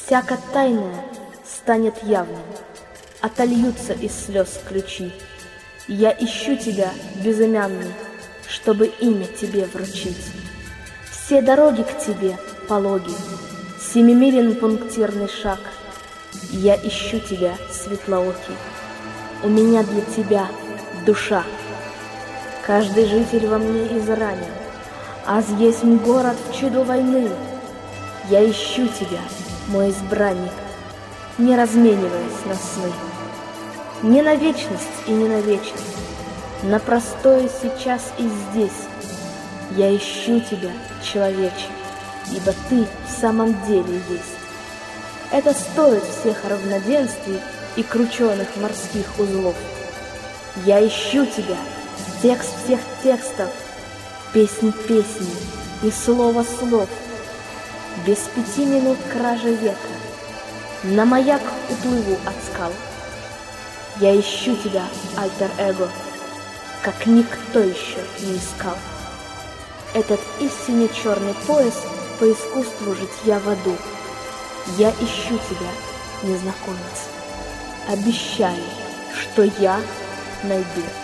всяко тайное станет явным, отольются из слез ключи. Я ищу тебя, безымянный, чтобы имя тебе вручить. Все дороги к тебе пологи, семимилен пунктирный шаг. Я ищу тебя, светлоокий, у меня для тебя душа. Каждый житель во мне изранен, аз есть город в чуду войны. Я ищу тебя, мой избранник, не размениваясь на сны. Не на вечность и не на вечность, на простое сейчас и здесь. Я ищу тебя, человече, ибо ты в самом деле есть. Это стоит всех равноденствий и крученых морских узлов. Я ищу тебя, текст всех текстов, песнь песни и слово слов. Без 5 минут кражи века на маяк уплыву от скал. Я ищу тебя, альтер-эго, как никто еще не искал. Этот истинно черный пояс по искусству житья в аду. Я ищу тебя, незнакомец. Обещаю, что я найду.